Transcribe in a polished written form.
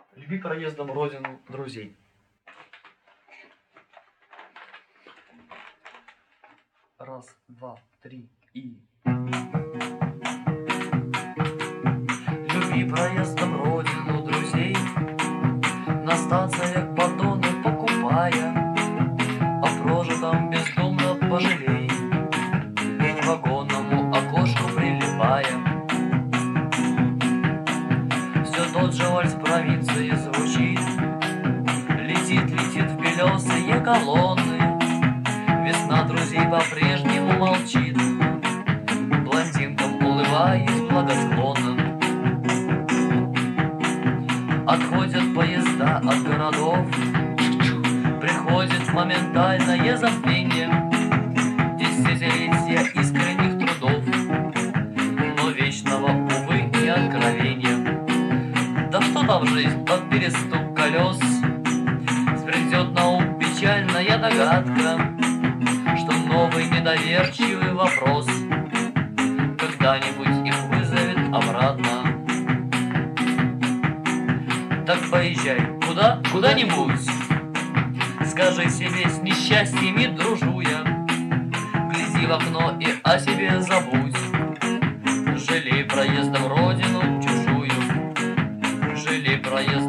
Люби проездом родину друзей. Раз, два, три и... Люби проездом родину друзей, на станциях батоны покупая, о прожитом бездумно пожалей, к вагонному окошку прилипая. Все тот же вальс провинции звучит, летит в белесые колонны. Весна друзей по-прежнему молчит, блондинкам улыбаясь благосклонно. Отходят поезда от городов, приходит моментальное забвение, десятилетия искренних трудов, но вечного, увы, не откровения. Да что там жизнь под перестук колес, спридет на ум печальная догадка, что новый недоверчивый вопрос когда-нибудь их вызовет обратно. Так поезжай куда-нибудь, скажи себе, с несчастьями дружу я, гляди в окно и о себе забудь, жалей проездом родину чужую, жалей проездом